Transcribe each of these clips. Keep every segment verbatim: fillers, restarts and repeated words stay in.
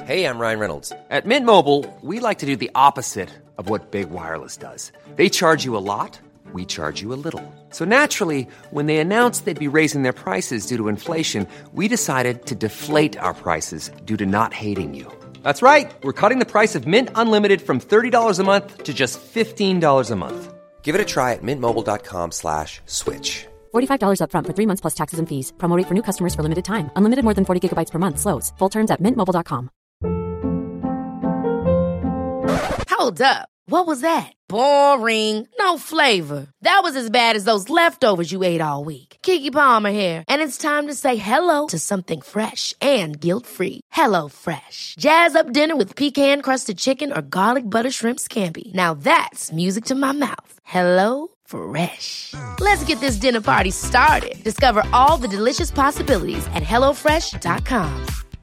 Hey, I'm Ryan Reynolds. At Mint Mobile, we like to do the opposite of what Big Wireless does. They charge you a lot, we charge you a little. So naturally, when they announced they'd be raising their prices due to inflation, we decided to deflate our prices due to not hating you. That's right. We're cutting the price of Mint Unlimited from thirty dollars a month to just fifteen dollars a month. Give it a try at mintmobile.com slash switch. forty-five dollars up front for three months plus taxes and fees. Promo rate for new customers for limited time. Unlimited more than forty gigabytes per month. Slows full terms at mint mobile dot com. Hold up. What was that? Boring. No flavor. That was as bad as those leftovers you ate all week. Keke Palmer here. And it's time to say hello to something fresh and guilt-free. Hello Fresh. Jazz up dinner with pecan-crusted chicken or garlic butter shrimp scampi. Now that's music to my mouth. Hello Fresh. Let's get this dinner party started. Discover all the delicious possibilities at hello fresh dot com.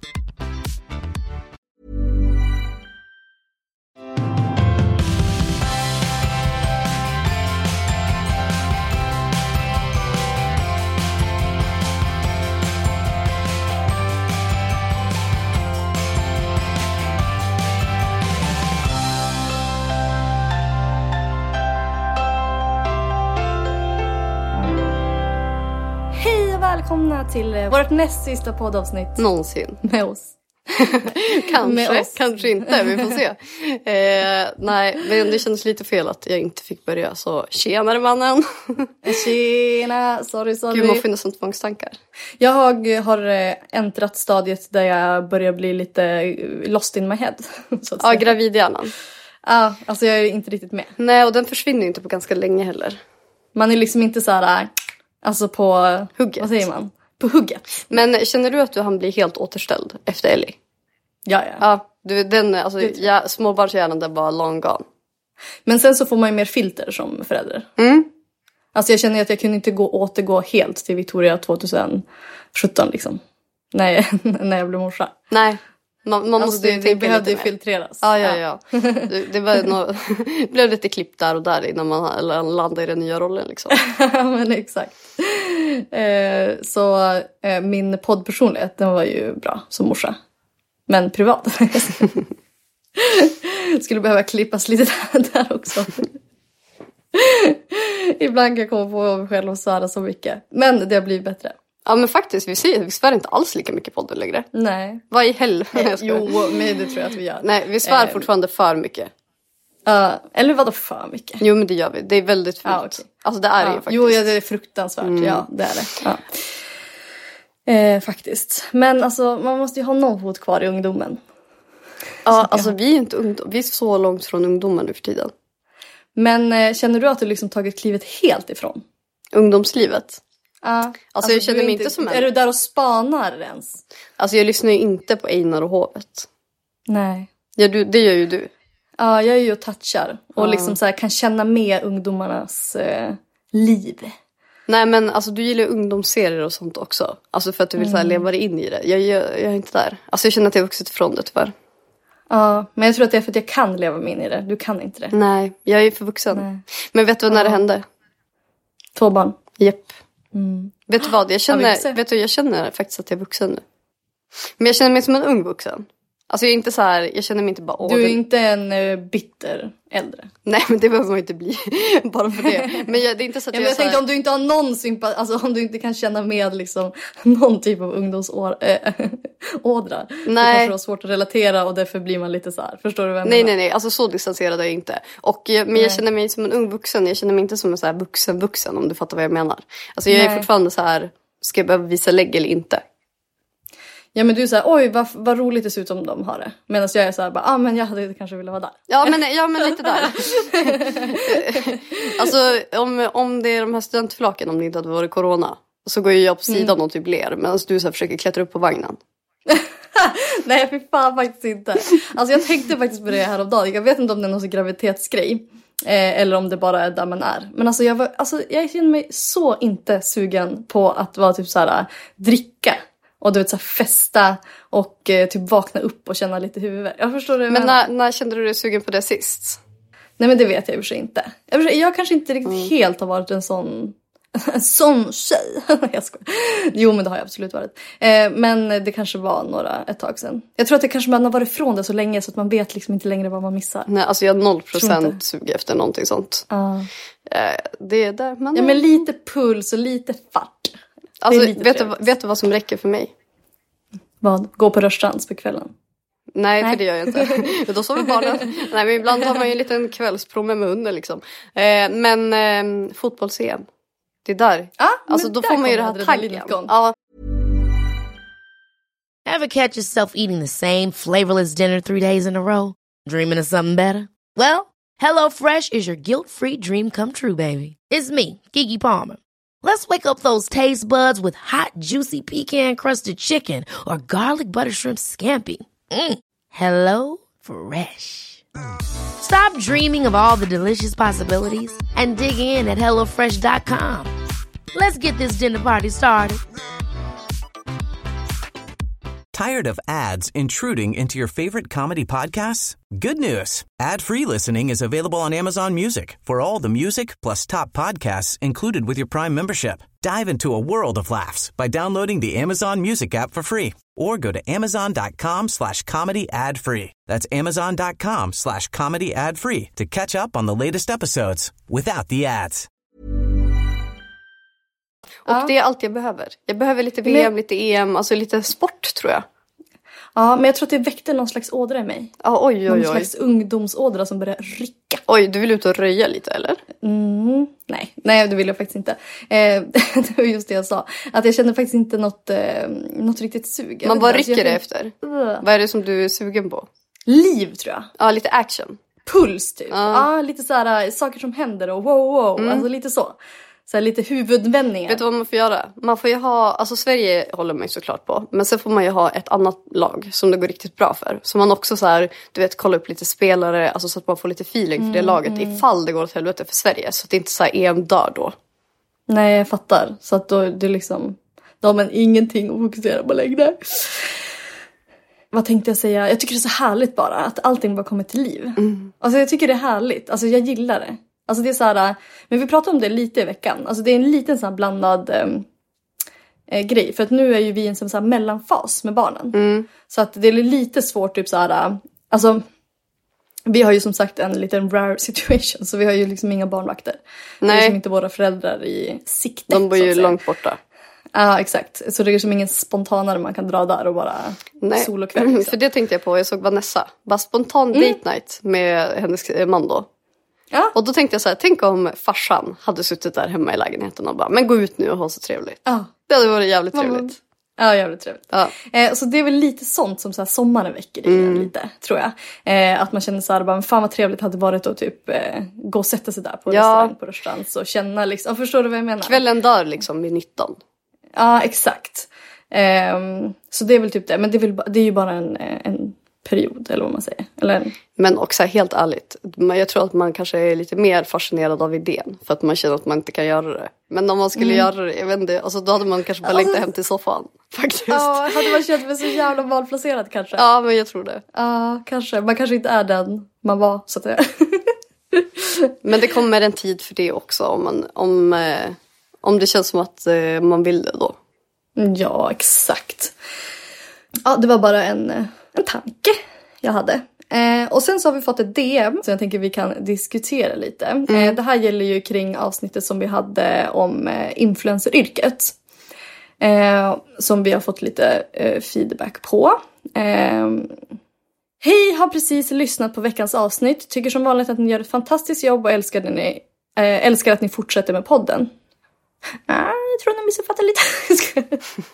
Välkomna till eh, vårt näst sista poddavsnitt. Någonsin. Med oss. kanske, med oss. kanske inte, vi får se. eh, nej, men det kändes lite fel att jag inte fick börja. Så tjenare mannen. Tjena, sorry, sorry. Gud, man får nästan tvångstankar. Jag har eh, äntrat stadiet där jag börjar bli lite lost in my head. Så att ja, säga. gravidhjärnan. Ja, alltså jag är inte riktigt med. Nej, och den försvinner ju inte på ganska länge heller. Man är liksom inte så här... Alltså på hugget. Vad säger man? På hugget. Men känner du att du hann bli helt återställd efter Ellie? Ja, ja. Ja, du, den, alltså, ja, småbarnshjärnan där var long gone. Men sen så får man ju mer filter som förälder. Mm. Alltså jag känner att jag kunde inte gå, återgå helt till Victoria tjugohundrasjutton liksom. När jag, när jag blev morsa. Nej. Man, man alltså måste det, ju det tänka behövde ju lite filtreras. Ja, ja, ja. Det, det var nog, blev lite klipp där och där innan man landade i den nya rollen liksom. Men exakt. Eh, så eh, min poddpersonlighet, den var ju bra som morsa. Men privat. Skulle behöva klippas lite där, där också. Ibland kan jag komma på mig själv och svära så mycket. Men det har blivit bättre. Ja, men faktiskt, vi ser vi svär inte alls lika mycket podden längre. Nej. Vad i helvete? Jo, men det tror jag att vi gör. Nej, vi svär eh, fortfarande för mycket. Uh, eller vadå för mycket? Jo, men det gör vi. Det är väldigt fult. Ah, okay. Alltså det är ah, det ju faktiskt. Jo, ja, det är fruktansvärt. Mm. Ja, det är det. Ja. Eh, faktiskt. Men alltså, man måste ju ha någon fot kvar i ungdomen. Ja, alltså vi är inte ungdom. Vi är så långt från ungdomen nu för tiden. Men eh, känner du att du liksom tagit klivet helt ifrån? Ungdomslivet? Ja. Uh, alltså, alltså jag känner mig inte, inte som en... Är du där och spanar ens? Alltså jag lyssnar ju inte på Einar och Hovet. Nej. Ja, du, det gör ju du. Ja, jag är ju och touchar. Och ja. liksom så här, kan känna med ungdomarnas eh, liv. Nej, men alltså du gillar ungdomsserier och sånt också. Alltså för att du vill mm. så här, leva dig in i det. Jag, jag, jag är inte där. Alltså jag känner att jag har vuxit ifrån det tyvärr. Ja, men jag tror att det är för att jag kan leva mig in i det. Du kan inte det. Nej, jag är för vuxen. Nej. Men vet du vad, när ja. det hände? Två barn. Japp. Mm. Vet du vad, jag känner, vet du, jag känner faktiskt att jag är vuxen nu. Men jag känner mig som en ung vuxen. Alltså jag är inte så här, jag känner mig inte bara... Du är den... inte en uh, bitter äldre. Nej, men det behöver man inte bli. Bara för det. Men jag, det är inte så att ja, jag, men jag så här... tänkte om du inte har någon sympati, alltså om du inte kan känna med liksom någon typ av ungdomsådra. Äh, ådra, nej. Så kanske det är svårt att relatera och därför blir man lite så här. Förstår du vad jag Nej, menar? nej, nej. Alltså så distanserad är jag inte. Och, men nej. Jag känner mig som en ung vuxen. Jag känner mig inte som en så här vuxen vuxen, om du fattar vad jag menar. Alltså jag nej. är fortfarande så här, ska jag behöva visa lägg eller inte? Ja, men du är så här, oj vad, vad roligt det ser ut om de har det. Medan jag är så här, bara, ah, men jag hade kanske velat vara där. Ja, men, ja, men lite där. Alltså om, om det är de här studentflaken, om det inte hade varit corona, så går ju jag på sidan mm. och typ ler. Medan du så här försöker klättra upp på vagnen. Nej, för fan faktiskt inte. Alltså jag tänkte faktiskt på det här om dagen. Jag vet inte om det är någon graviditetsgrej. Eh, eller om det bara är där man är. Men alltså jag, var, alltså jag känner mig så inte sugen på att vara typ så här dricka. Och du vet så här festa och eh, typ vakna upp och känna lite huvudvärk. Jag förstår det. Men när, när kände du dig sugen på det sist? Nej, men det vet jag i och för sig inte. Jag, jag kanske inte riktigt mm. helt har varit en sån En sån tjej. Jag skojar. Jo, men det har jag absolut varit. Eh, men det kanske var några ett tag sedan. Jag tror att det kanske man har varit ifrån det så länge så att man vet liksom inte längre vad man missar. Nej, alltså jag har noll procent sug efter någonting sånt. Uh. Eh, det är där man... Ja, men lite puls och lite fart. Alltså, lite vet, du, vet du vad som räcker för mig? Vad? Gå på rörstrans på kvällen? Nej, Nej, för det gör jag inte. Då sover barnen. Nej, men ibland har man ju en liten kvällspromenad med hunden liksom. Eh, men eh, fotbolls-C M. Det är där. Ah, alltså då får man ju det här taggen. Ja. Ever catch yourself eating the same flavorless dinner three days in a row? Dreaming of something better? Well, HelloFresh is your guilt-free dream come true, baby. It's me, Keke Palmer. Let's wake up those taste buds with hot, juicy pecan-crusted chicken or garlic butter shrimp scampi. Mm. Hello Fresh. Stop dreaming of all the delicious possibilities and dig in at hello fresh dot com. Let's get this dinner party started. Tired of ads intruding into your favorite comedy podcasts? Good news. Ad-free listening is available on Amazon Music for all the music plus top podcasts included with your Prime membership. Dive into a world of laughs by downloading the Amazon Music app for free or go to amazon.com slash comedy ad free. That's amazon.com slash comedy ad free to catch up on the latest episodes without the ads. Och ja. Det är allt jag behöver. Jag behöver lite V M, men... lite E M, alltså lite sport tror jag. Ja, men jag tror att det väckte någon slags ådra i mig. Ja, oj, oj, oj. Någon slags ungdomsådra som började rycka. Oj, du vill ut och röja lite, eller? Mm, nej, nej, det vill jag faktiskt inte. Eh, det var just det jag sa. Att jag kände faktiskt inte något, eh, något riktigt sug. Man bara rycker det efter. Uh. Vad är det som du är sugen på? Liv, tror jag. Ja, lite action. Puls, typ. Uh. Ja, lite så här saker som händer och wow, wow. Mm. Alltså lite så. Så här lite huvudvändningar. Vet du vad man får göra? Man får ju ha, alltså Sverige håller man ju såklart på. Men sen får man ju ha ett annat lag som det går riktigt bra för. Så man också så här, du vet, kolla upp lite spelare. Alltså så att man får lite feeling för det laget. Mm. Ifall det går åt helvete för Sverige. Så att det inte så här E M dör då. Nej, jag fattar. Så att då det liksom, då har man ingenting att fokusera på längre. Vad tänkte jag säga? Jag tycker det är så härligt bara. Att allting bara kommer till liv. Mm. Alltså jag tycker det är härligt. Alltså jag gillar det. Alltså det är så här, men vi pratade om det lite i veckan. Alltså det är en liten så här blandad äh, grej. För att nu är ju vi i en så här mellanfas med barnen. Mm. Så att det är lite svårt typ så här, alltså vi har ju som sagt en liten rare situation. Så vi har ju liksom inga barnvakter. Nej. Det är liksom inte våra föräldrar i sikte. De bor ju långt borta. Ja, exakt. Så det är som ingen spontanare man kan dra där och bara Nej. sol och kväll. Liksom. För det tänkte jag på, jag såg Vanessa. Bara spontan mm. date night med hennes man då. Ja. Och då tänkte jag så här, tänk om farsan hade suttit där hemma i lägenheten och bara, men gå ut nu och ha så trevligt. Ja. Det hade varit jävligt trevligt. Ja, jävligt trevligt. Ja. Eh, så det är väl lite sånt som så här sommaren väcker i mm. lite, tror jag. Eh, att man känner så här, bara, fan vad trevligt hade varit att typ eh, gå och sätta sig där på ja. restaurang på restaurang och känna liksom, förstår du vad jag menar? Kvällen dör liksom vid nitton. Ja, exakt. Eh, så det är väl typ det, men det är, väl, det är ju bara en, en period, eller vad man säger. Eller... Men också helt ärligt, jag tror att man kanske är lite mer fascinerad av idén. För att man känner att man inte kan göra det. Men om man skulle mm. göra det, jag vet inte, alltså då hade man kanske bara längtat hem till soffan. Faktiskt. Ja, hade man känt sig så jävla valplacerad kanske. Ja, men jag tror det. Ja, kanske. Man kanske inte är den man var, så att säga. Men det kommer en tid för det också. Om, man, om, eh, om det känns som att eh, man vill det då. Ja, exakt. Ja, det var bara en... En tanke jag hade. Eh, och sen så har vi fått ett D M som jag tänker vi kan diskutera lite. Mm. Eh, det här gäller ju kring avsnittet som vi hade om eh, influenceryrket. Eh, som vi har fått lite eh, feedback på. Eh, Hej, har precis lyssnat på veckans avsnitt. Tycker som vanligt att ni gör ett fantastiskt jobb och älskar, ni, eh, älskar att ni fortsätter med podden. Ah, jag tror att de missuppfattar lite.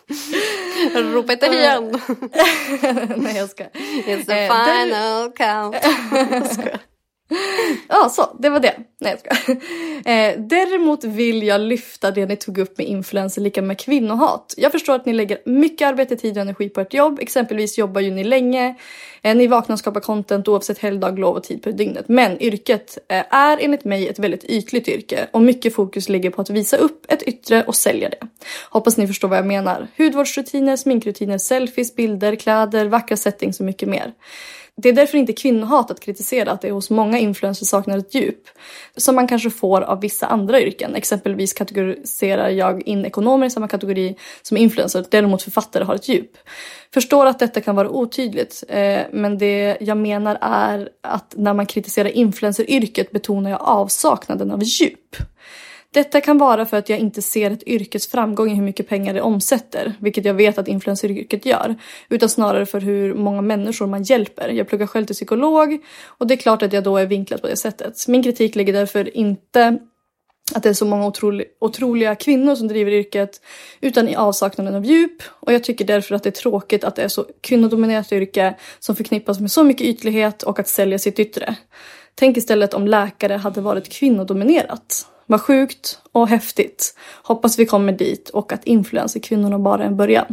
Ropa inte igen. Nej, jag ska. It's the eh, final där... count. Jag ska. Ja, så. Det var det. Nej, jag ska. Eh, däremot vill jag lyfta det ni tog upp med influencer lika med kvinnohat. Jag förstår att ni lägger mycket arbete, tid och energi på ert jobb. Exempelvis jobbar ju ni länge Eh, ni vaknar och skapar content oavsett helgdag, lov och tid på dygnet. Men yrket eh, är enligt mig ett väldigt ytligt yrke. Och mycket fokus ligger på att visa upp ett yttre och sälja det. Hoppas ni förstår vad jag menar. Hudvårdsrutiner, sminkrutiner, selfies, bilder, kläder, vackra settings och mycket mer. Det är därför inte kvinnohat att kritisera att det hos många influencers saknar ett djup. Som man kanske får av vissa andra yrken. Exempelvis kategoriserar jag in ekonomer i samma kategori som influencer. Däremot författare har ett djup. Förstår att detta kan vara otydligt. Eh, men det jag menar är att när man kritiserar influenceryrket betonar jag avsaknaden av djup. Detta kan vara för att jag inte ser ett yrkes framgång i hur mycket pengar det omsätter, vilket jag vet att influenceryrket gör, utan snarare för hur många människor man hjälper. Jag pluggar själv till psykolog och det är klart att jag då är vinklad på det sättet. Min kritik ligger därför inte att det är så många otroliga, otroliga kvinnor som driver yrket, utan i avsaknaden av djup. Och jag tycker därför att det är tråkigt att det är så kvinnodominerat yrke som förknippas med så mycket ytlighet och att sälja sitt yttre. Tänk istället om läkare hade varit kvinnodominerat. Vad sjukt och häftigt. Hoppas vi kommer dit och att influencerkvinnorna bara är en början.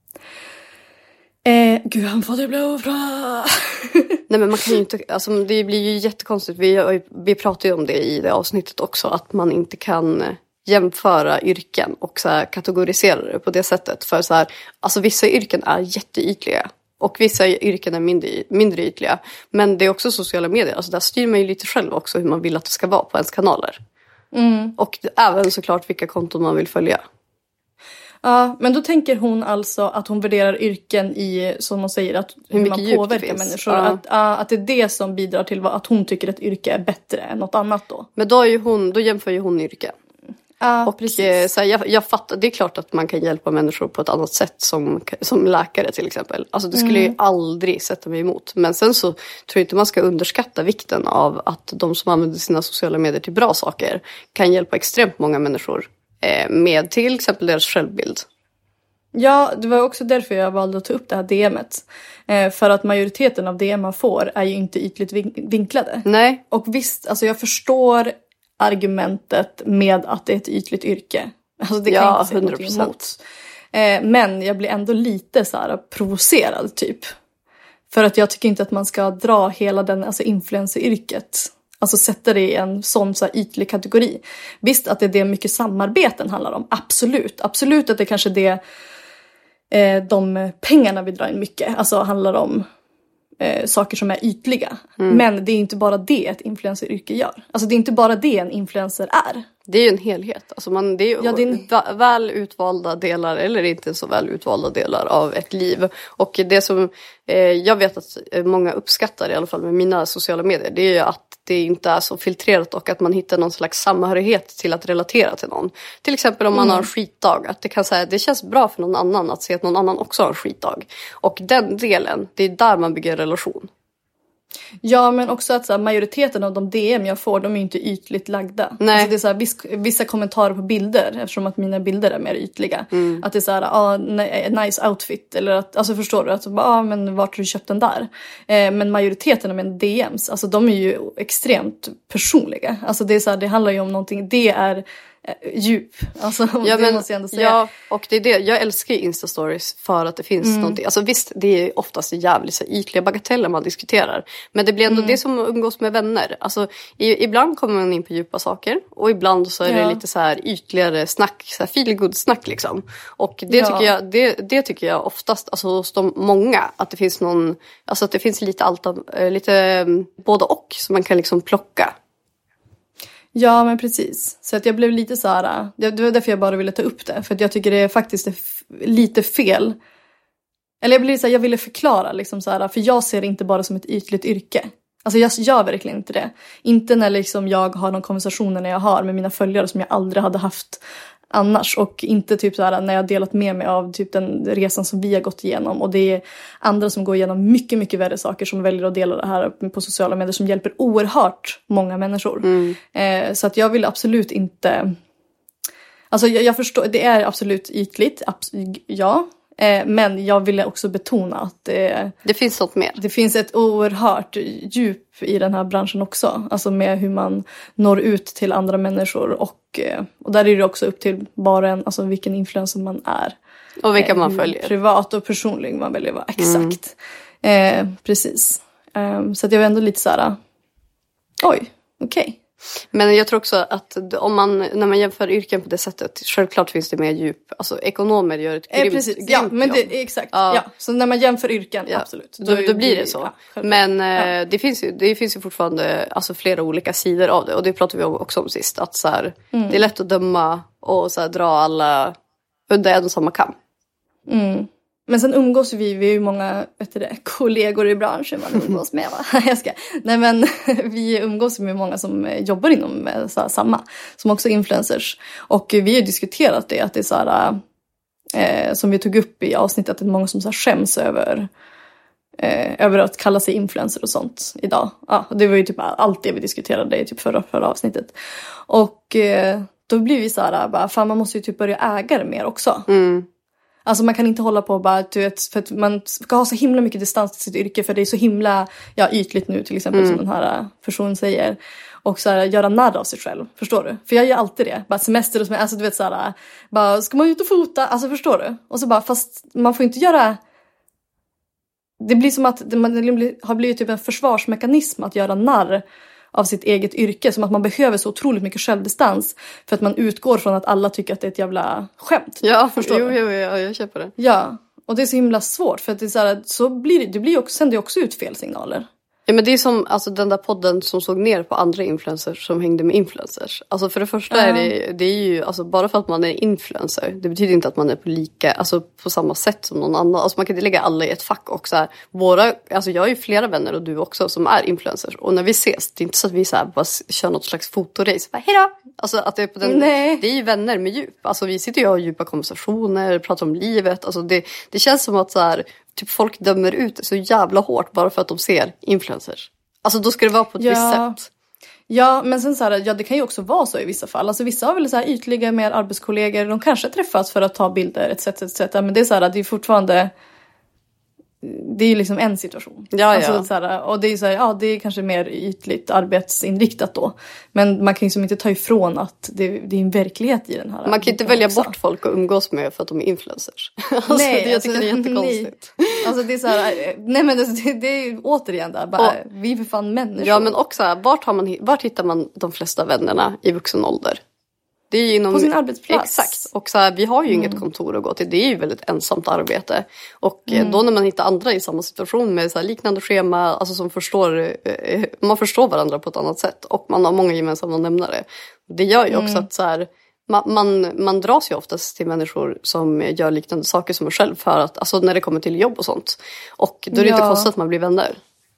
Eh, gud, han får det bli bra. Nej, men man kan ju inte, alltså det blir ju jättekonstigt. Vi, vi pratade ju om det i det avsnittet också. Att man inte kan jämföra yrken och så här kategorisera det på det sättet. För så här, alltså vissa yrken är jätteytliga. Och vissa yrken är mindre, mindre ytliga. Men det är också sociala medier. Alltså där styr man ju lite själv också hur man vill att det ska vara på ens kanaler. Mm. Och även såklart vilka konton man vill följa. Ja, men då tänker hon alltså att hon värderar yrken i, som hon säger, att hur, hur man påverkar människor. Ja. Att, uh, att det är det som bidrar till att hon tycker att yrke är bättre än något annat då. Men då, är ju hon, då jämför ju hon yrken. Ja, och precis. Så här, jag, jag fattar, det är klart att man kan hjälpa människor på ett annat sätt som, som läkare till exempel. Alltså det skulle mm. jag ju aldrig sätta mig emot. Men sen så tror jag inte man ska underskatta vikten av att de som använder sina sociala medier till bra saker kan hjälpa extremt många människor eh, med till exempel deras självbild. Ja, det var också därför jag valde att ta upp det här D M:et. Eh, för att majoriteten av D M man får är ju inte ytligt vinklade. Nej. Och visst, alltså jag förstår argumentet med att det är ett ytligt yrke. Alltså det kan ja, jag inte säga hundra procent. emot. Eh, men jag blir ändå lite så här provocerad typ. För att jag tycker inte att man ska dra hela den, alltså influenceryrket. Alltså sätta det i en sån så här ytlig kategori. Visst att det är det mycket samarbeten handlar om. Absolut. Absolut att det kanske är det eh, de pengarna vi drar in mycket. Alltså handlar om eh, saker som är ytliga. Mm. Men det är inte bara det ett influenceryrke gör. Alltså det är inte bara det en influencer är. Det är ju en helhet. Alltså man, det är ju ja, det är en... väl utvalda delar eller inte så väl utvalda delar av ett liv. Och det som eh, jag vet att många uppskattar i alla fall med mina sociala medier, det är ju att det inte är så filtrerat och att man hittar någon slags samhörighet till att relatera till någon. Till exempel om man mm. har en skitdag, att det kan säga det känns bra för någon annan att se att någon annan också har en skitdag. Och den delen, det är där man bygger en relation. Ja, men också att så här, majoriteten av de D M jag får, de är ju inte ytligt lagda. Nej. Alltså det är så här, viss, vissa kommentarer på bilder, eftersom att mina bilder är mer ytliga. Mm. Att det är så här, ah, nice outfit. Eller att, alltså förstår du, att ja ah, men vart har du köpt den där? Eh, men majoriteten av mina D Ms, alltså de är ju extremt personliga. Alltså det är så här, det handlar ju om någonting, det är djup. Alltså ja, det men, måste jag ändå säga. Ja, och det är det. Jag älskar ju Insta-stories för att det finns mm. någonting. Alltså visst, det är oftast jävligt så ytliga bagateller man diskuterar. Men det blir ändå mm. det som att umgås med vänner. Alltså i, ibland kommer man in på djupa saker. Och ibland så är ja. det lite så här ytligare snack. Så här feel good snack liksom. Och det, ja. tycker jag, det, det tycker jag oftast, alltså hos de många, att det finns någon, alltså att det finns lite allt av, lite både och som man kan liksom plocka. Ja, men precis. Så att jag blev lite så här, det var därför jag bara ville ta upp det. För att jag tycker det är faktiskt är f- lite fel. Eller jag blev så här, jag ville förklara liksom så här, för jag ser det inte bara som ett ytligt yrke. Alltså jag gör verkligen inte det. Inte när liksom jag har någon konversationer när jag har med mina följare som jag aldrig hade haft annars. Och inte typ så här när jag delat med mig av typ den resan som vi har gått igenom. Och det är andra som går igenom mycket, mycket värre saker som väljer att dela det här på sociala medier som hjälper oerhört många människor. Mm. Eh, så att jag vill absolut inte... Alltså jag, jag förstår, det är absolut ytligt, abs- ja. Eh, men jag ville också betona att det... Det finns något mer. Det finns ett oerhört djup i den här branschen också. Alltså med hur man når ut till andra människor. Och, och där är det också upp till bara en, alltså vilken influencer man är. Och vilka eh, man följer. Privat och personlig man väljer vara. Exakt. Eh, precis. Eh, så att jag var ändå lite så här, oj, okej. Okay. Men jag tror också att om man, när man jämför yrken på det sättet, självklart finns det mer djup. Alltså ekonomer gör ett grymt, eh, precis. grymt ja, men det, jobb. Exakt. Ja. Ja. Så när man jämför yrken, ja. absolut. Då, då, då blir det så. Ja, men ja. det, finns ju, det finns ju fortfarande alltså, flera olika sidor av det. Och det pratade vi om också om sist. Att så här, mm. det är lätt att döma och så här, dra alla under en och samma kam. Mm. Men sen umgås vi, vi är ju många vet du det, kollegor i branschen man umgås med va? Jag ska. Nej men vi umgås med många som jobbar inom så här, samma, som också är influencers. Och vi har diskuterat det, att det är så här, eh, som vi tog upp i avsnittet, att det är många som så här, skäms över, eh, över att kalla sig influencer och sånt idag. Ja, det var ju typ allt det vi diskuterade i typ förra, förra avsnittet. Och eh, då blir vi så här, bara, fan man måste ju typ börja äga det mer också. Mm. Alltså man kan inte hålla på bara, du vet, för att man ska ha så himla mycket distans till sitt yrke, för det är så himla ja, ytligt nu till exempel mm. som den här personen säger. Och så här, göra narr av sig själv, förstår du? För jag gör alltid det, bara semester och semester, alltså du vet så här, bara ska man ut och fota, alltså förstår du? Och så bara, fast man får inte göra, det blir som att man har blivit typ en försvarsmekanism att göra narr av sitt eget yrke, som att man behöver så otroligt mycket självdistans för att man utgår från att alla tycker att det är ett jävla skämt. Ja, förstår jo, du? jo, jo, jag köper det. Ja, och det är så himla svårt för att det är så här, så blir det, det blir också, sänder ju också ut fel signaler. Ja, men det är som alltså, den där podden som såg ner på andra influencers som hängde med influencers. Alltså för det första uh. är det, det är ju, alltså bara för att man är influencer, det betyder inte att man är på lika, alltså på samma sätt som någon annan. Alltså man kan inte lägga alla i ett fack och så här, våra, alltså jag har ju flera vänner och du också som är influencers. Och när vi ses, det är inte så att vi så här bara kör något slags fotorace. Bara, hejdå! Alltså att det är på den, Nej. det är ju vänner med djup. Alltså vi sitter ju och har djupa konversationer, pratar om livet. Alltså det, det känns som att så här, typ folk dömer ut så jävla hårt bara för att de ser influencers. Alltså då ska det vara på ett ja. visst sätt. Ja, men sen så här, ja det kan ju också vara så i vissa fall. Alltså vissa har väl så här ytliga med arbetskollegor, de kanske träffas för att ta bilder et cetera et cetera. Men det är så här, det är fortfarande, det är ju liksom en situation. Ja, alltså, ja. Så här, och det är så här, ja det är kanske mer ytligt arbetsinriktat då. Men man kan ju som inte ta ifrån att det, det är en verklighet i den här. Man kan inte välja också. bort folk att umgås med för att de är influencers. Alltså, nej, det, jag alltså, tycker det är jättekonstigt. Nej. Alltså det är så här, nej men det, det är ju återigen där, bara, och, vi är för fan människor. Ja men också, vart, har man, vart hittar man de flesta vännerna i vuxen ålder? Det är ju inom, på sin arbetsplats. Exakt. Och så här, vi har ju mm. inget kontor att gå till. Det är ju väldigt ensamt arbete. Och mm. då när man hittar andra i samma situation med så här liknande schema. Alltså som förstår, man förstår varandra på ett annat sätt. Och man har många gemensamma nämnare. Det gör ju också mm. att så här, man, man, man dras ju oftast till människor som gör liknande saker som en själv. För att, alltså när det kommer till jobb och sånt. Och då är det ja. inte konstigt att man blir vänner.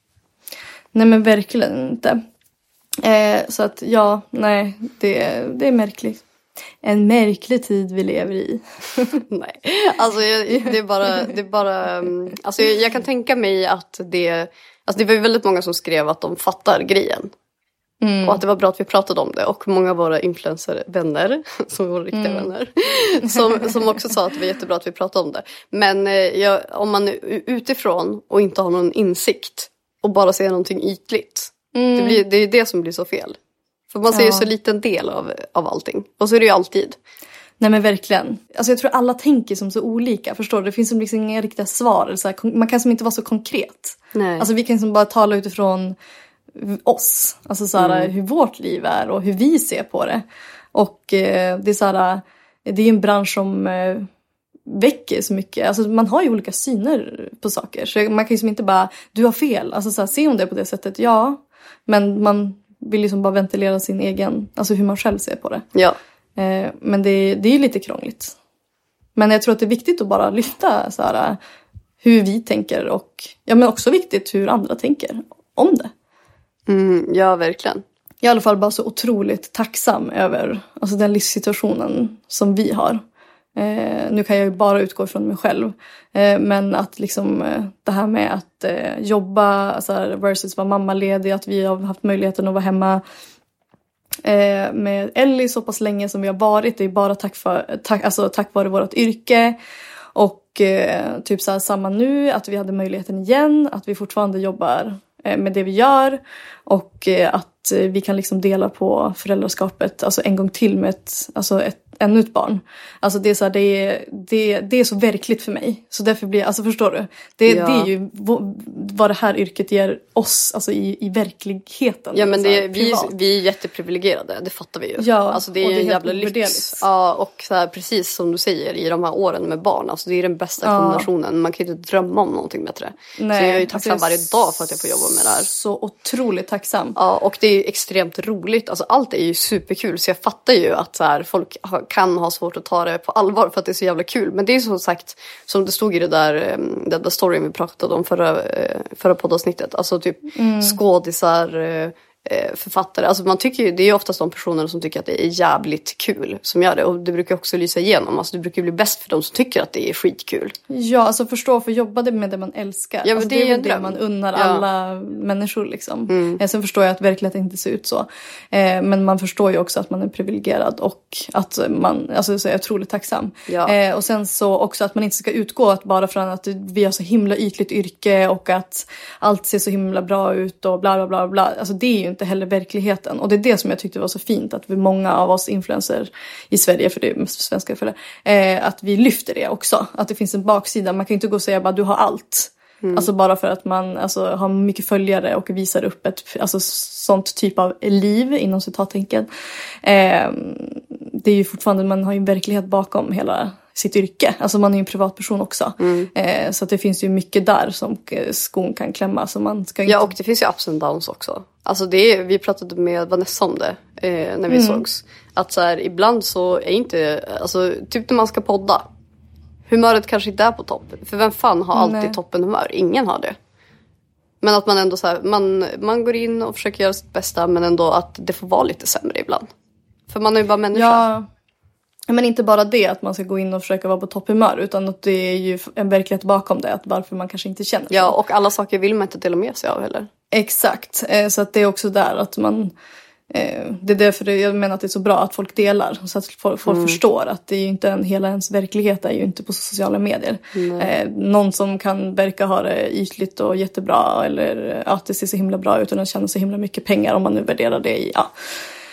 Nej men verkligen inte. Eh, så att ja, nej, det, det är märkligt. En märklig tid vi lever i. Nej, alltså jag, det är bara, det är bara alltså jag, jag kan tänka mig att det, alltså det var ju väldigt många som skrev att de fattar grejen. Mm. Och att det var bra att vi pratade om det. Och många av våra influencer-vänner, som är våra riktiga mm. vänner, som, som också sa att det var jättebra att vi pratade om det. Men jag, om man är utifrån och inte har någon insikt och bara ser någonting ytligt, mm. det, blir, det är det som blir så fel. För man ser ju ja. så liten del av, av allting. Och så är det ju alltid. Nej men verkligen. Alltså jag tror alla tänker som så olika. Förstår du? Det finns som liksom inga riktiga svar. Eller så här, man kan som inte vara så konkret. Nej. Alltså vi kan som bara tala utifrån oss. Alltså så här, mm. hur vårt liv är och hur vi ser på det. Och eh, det är så här, det är en bransch som eh, väcker så mycket. Alltså man har ju olika syner på saker. Så man kan ju som inte bara, du har fel. Alltså så här, se om det på det sättet. Ja, men man vill liksom bara ventilera sin egen, alltså hur man själv ser på det. Ja. Eh, men det, det är ju lite krångligt. Men jag tror att det är viktigt att bara lyfta så här, hur vi tänker och ja, men också viktigt hur andra tänker om det. Mm, ja, verkligen. Jag är i alla fall bara så otroligt tacksam över alltså, den livssituationen som vi har. Eh, nu kan jag ju bara utgå från mig själv. Eh, men att liksom eh, det här med att eh, jobba alltså, versus vara mammaledig. Att vi har haft möjligheten att vara hemma eh, med Ellie så pass länge som vi har varit. Det är bara tack, för, tack, alltså, tack vare vårt yrke. Och eh, typ så här, samma nu att vi hade möjligheten igen. Att vi fortfarande jobbar eh, med det vi gör. Och eh, att eh, vi kan liksom dela på föräldraskapet alltså en gång till med ett, alltså ett ännu ett barn. Alltså det är så här, det är, det, det är så verkligt för mig. Så därför blir, alltså förstår du? Det, Ja. det är ju vad det här yrket ger oss, alltså i, i verkligheten. Ja, men så här, det, vi, privat. vi är jätteprivilegierade, det fattar vi ju. Ja, alltså det är och ju det är en helt jävla lyx. ovärderligt. Ja, och så här, precis som du säger, i de här åren med barn, alltså det är den bästa Ja. kombinationen. Man kan ju inte drömma om någonting bättre. Nej, så jag är ju alltså tacksam jag är varje dag för att jag får jobba med det här. Så otroligt tacksam. Ja, och det är ju extremt roligt. Alltså allt är ju superkul. Så jag fattar ju att så här, folk ha, kan ha svårt att ta det på allvar för att det är så jävla kul. Men det är som sagt, som det stod i det där, den där storyn vi pratade om förra, förra poddavsnittet. Alltså typ mm. skådisar, författare. Alltså man tycker ju, det är ju oftast de personerna som tycker att det är jävligt kul som gör det. Och det brukar också lysa igenom. Alltså det brukar bli bäst för de som tycker att det är skitkul. Ja, alltså förstå, för jobba med det man älskar. Ja, men alltså, det det är är ju väl en det dröm. man unnar Ja. alla människor liksom. Mm. Eh, sen förstår jag att verkligheten inte ser ut så. Eh, men man förstår ju också att man är privilegierad och att man, alltså så är jag otroligt tacksam. Ja. Eh, och sen så också att man inte ska utgå att bara från att vi har så himla ytligt yrke och att allt ser så himla bra ut och bla bla bla bla. Alltså det är ju inte heller verkligheten. Och det är det som jag tyckte var så fint, att vi, många av oss influencer i Sverige, för det är mest svenskar för det, eh, att vi lyfter det också. Att det finns en baksida. Man kan ju inte gå och säga bara du har allt. Mm. Alltså bara för att man alltså, har mycket följare och visar upp ett alltså, sånt typ av liv inom citattecken. Eh, det är ju fortfarande, man har ju en verklighet bakom hela sitt yrke. Alltså man är ju en privatperson också. Mm. Eh, så att det finns ju mycket där som skon kan klämma. Så man ska inte... Ja, och det finns ju ups and downs också. Alltså det är, vi pratade med Vanessa om det eh, när vi mm. sågs. Att så här, ibland så är inte, alltså typ när man ska podda. Humöret kanske inte är på topp. För vem fan har alltid Nej. toppen humör? Ingen har det. Men att man ändå så här, man, man går in och försöker göra sitt bästa. Men ändå att det får vara lite sämre ibland. För man är ju bara människa. Ja. Men inte bara det att man ska gå in och försöka vara på topphumör, utan att det är ju en verklighet bakom det, att varför man kanske inte känner så. Ja, och alla saker vill man inte dela med sig av heller. Exakt, så att det är också där att man, det är därför det, jag menar att det är så bra att folk delar, så att folk, folk mm. förstår att det är ju inte en, hela ens verklighet är ju inte på sociala medier. Mm. Någon som kan verka ha det ytligt och jättebra, eller att det ser så himla bra ut och den tjänar så himla mycket pengar, om man nu värderar det i, ja.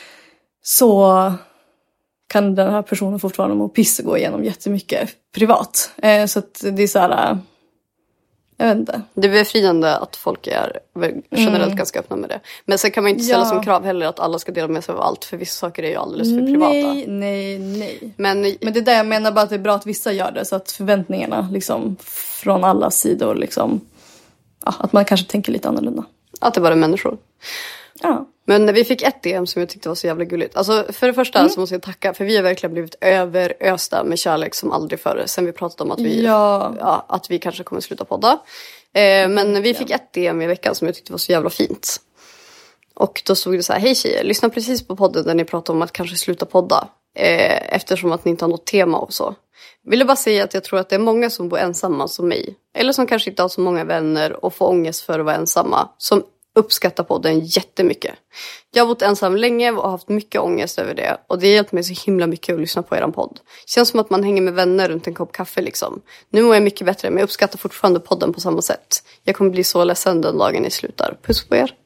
Så kan den här personen fortfarande må piss och gå igenom jättemycket privat. Eh, så att det är så här, äh, jag vet inte. Det är befriande att folk är generellt mm. ganska öppna med det. Men sen kan man inte ställa ja. som krav heller att alla ska dela med sig av allt. För vissa saker är ju alldeles för privata. Nej, nej, nej. Men, Men det är där jag menar, bara att det är bra att vissa gör det. Så att förväntningarna liksom från alla sidor liksom, ja, att man kanske tänker lite annorlunda. Att det bara är människor. Ja. Men vi fick ett D M som jag tyckte var så jävla gulligt. Alltså för det första mm. så måste jag tacka. För vi har verkligen blivit överösta med kärlek som aldrig förr. Sen vi pratade om att vi, ja. Ja, att vi kanske kommer sluta podda. Eh, men vi fick ett D M i veckan som jag tyckte var så jävla fint. Och då stod det så här: hej tjejer, lyssna precis på podden där ni pratar om att kanske sluta podda. Eh, eftersom att ni inte har något tema och så. Vill jag bara säga att jag tror att det är många som bor ensamma som mig. Eller som kanske inte har så många vänner och får ångest för att vara ensamma. Som uppskattar podden jättemycket. Jag har bott ensam länge och haft mycket ångest över det. Och det har hjälpt mig så himla mycket att lyssna på eran podd. Känns som att man hänger med vänner runt en kopp kaffe liksom. Nu mår jag mycket bättre, men jag uppskattar fortfarande podden på samma sätt. Jag kommer bli så ledsen den dagen ni slutar. Puss på er.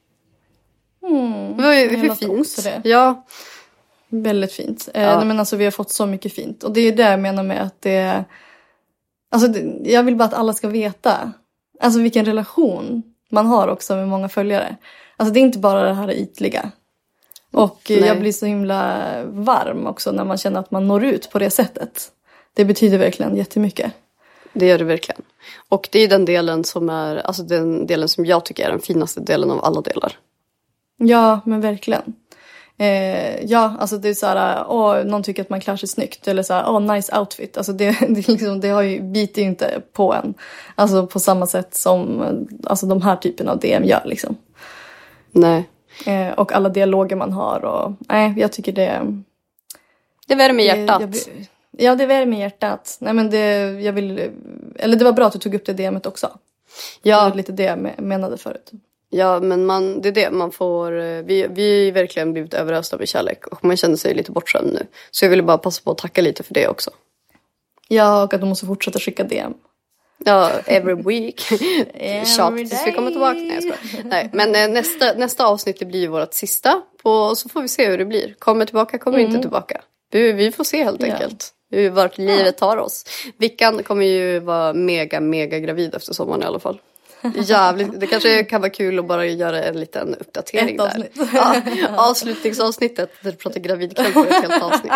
Mm, det var ju hur fint. Det. Ja. Väldigt fint. Ja. Eh, men alltså vi har fått så mycket fint. Och det är det jag menar med att det... Alltså det, jag vill bara att alla ska veta. Alltså vilken relation man har också med många följare. Alltså det är inte bara det här ytliga. Och Nej. jag blir så himla varm också när man känner att man når ut på det sättet. Det betyder verkligen jättemycket. Det gör det verkligen. Och det är den delen som är, alltså den delen som jag tycker är den finaste delen av alla delar. Ja, men verkligen. Eh, ja, alltså det är så här, åh, någon tycker att man klär sig snyggt. Eller så här, åh, nice outfit. Alltså det, det, liksom, det har ju, biter ju inte på en. Alltså på samma sätt som alltså de här typen av D M gör liksom. Nej. Eh, och alla dialoger man har. Och, nej, jag tycker det... Det värmer hjärtat. Jag, ja, det värmer hjärtat. Nej, men det, jag vill... Eller det var bra att du tog upp det D M:et också. Ja. Det var lite det jag menade förut. Ja, men man, det är det man får... Vi, vi har verkligen blivit överösta med kärlek. Och man känner sig lite bortskämd nu. Så jag ville bara passa på att tacka lite för det också. Ja, och att de måste fortsätta skicka D M. Ja, every week. Tjat tills vi kommer tillbaka. Nej, jag skojar. Nej, men nästa, nästa avsnitt det blir vårt sista. På, så får vi se hur det blir. Kommer tillbaka, kommer mm. inte tillbaka. Vi, vi får se helt Ja. enkelt. Hur vart livet tar oss. Vickan kommer ju vara mega, mega gravid efter sommaren i alla fall. Jävligt. Det kanske kan vara kul att bara göra en liten uppdatering Ett där. avsnitt. Ja, avslutningsavsnittet där du pratar gravidkväll på ett helt avsnitt.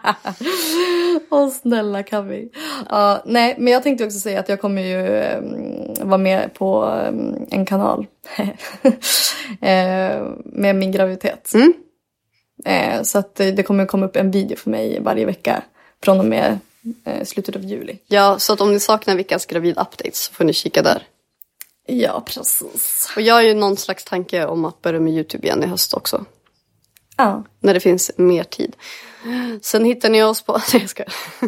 Åh snälla kan vi. Ja, nej, men jag tänkte också säga att jag kommer ju um, vara med på um, en kanal. eh, med min graviditet. Mm. Eh, så att det, det kommer komma upp en video för mig varje vecka. Från och med eh, slutet av juli. Ja, så att om ni saknar Vickans gravid-updates så får ni kika där. Ja, precis. Och jag har ju någon slags tanke om att börja med YouTube igen i höst också. Ja. När det finns mer tid. Sen hittar ni oss på... Nej, jag ska.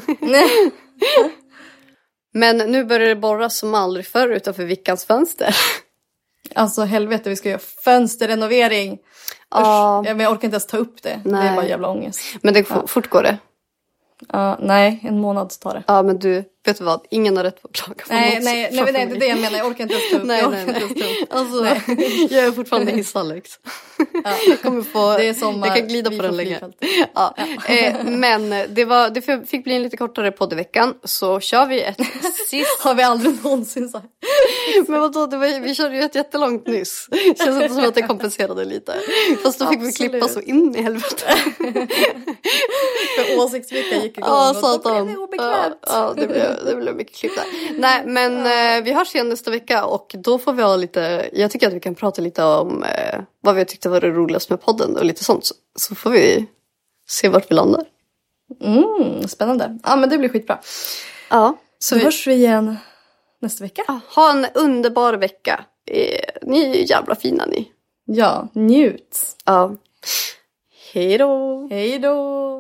Men nu börjar det borras som aldrig förr utanför Vickans fönster. Alltså helvete, vi ska göra fönsterrenovering. Ja. Usch, jag, men jag orkar inte ens ta upp det. Nej. Det är bara jävla ångest. Men det ja. fortgår det. Ja, nej, en månad tar det. Ja, men du, vet du vad? Ingen har rätt på att klaga på Nej, något nej, nej, nej, det är det jag menar. Jag orkar inte ens ta upp. Nej, jag nej, orkar nej. inte ens ta upp. Alltså, Nej. jag är fortfarande hiss-Alex. Ja. Jag kommer få... Det är sommar. Jag kan glida Vi på får den länge. flygfält. Ja. Eh, men det, var, det fick bli en lite kortare podd i veckan. Så kör vi ett sist... Har vi aldrig någonsin sagt. Men vadå, det var, vi körde ju ett jättelångt nyss. Känns inte som att det kompenserade lite. Fast då fick Absolut. vi klippa så in i helvete. För åsiktsveckan gick igång. Ja, och då blev satan. det obekvämt. Ja, ja, det blev, det blev mycket klipp där. Nej, men eh, vi hörs igen nästa vecka och då får vi ha lite, jag tycker att vi kan prata lite om eh, vad vi tyckte var det roligaste med podden och lite sånt. Så, så får vi se vart vi landar. Mm, spännande. Ja, men det blir skitbra. Ja. Så vi, hörs vi igen nästa vecka. ja, ha en underbar vecka. Eh, ni är ju jävla fina ni. Ja, njut. Ja. Hej då. Hej då.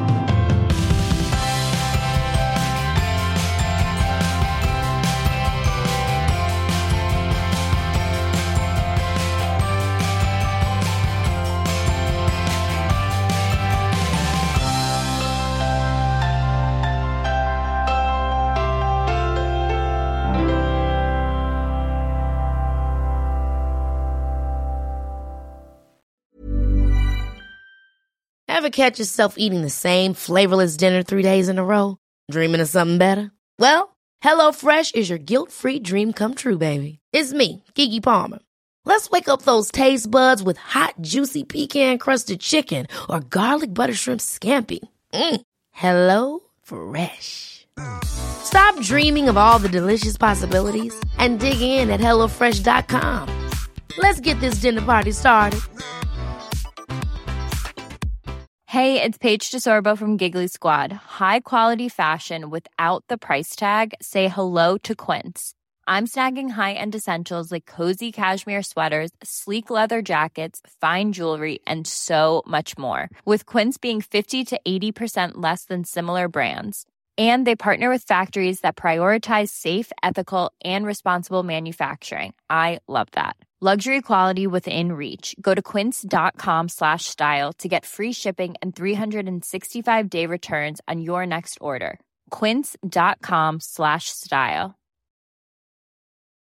Ever catch yourself eating the same flavorless dinner three days in a row? Dreaming of something better? Well, HelloFresh is your guilt-free dream come true, baby. It's me, Keke Palmer. Let's wake up those taste buds with hot, juicy pecan-crusted chicken or garlic butter shrimp scampi. Mm. Hello Fresh. Stop dreaming of all the delicious possibilities and dig in at hello fresh dot com. Let's get this dinner party started. Hey, it's Paige DeSorbo from Giggly Squad. High quality fashion without the price tag. Say hello to Quince. I'm snagging high-end essentials like cozy cashmere sweaters, sleek leather jackets, fine jewelry, and so much more. With Quince being fifty to eighty percent less than similar brands. And they partner with factories that prioritize safe, ethical, and responsible manufacturing. I love that. Luxury quality within reach. Go to quince.com slash style to get free shipping and three sixty-five day returns on your next order. Quince.com slash style.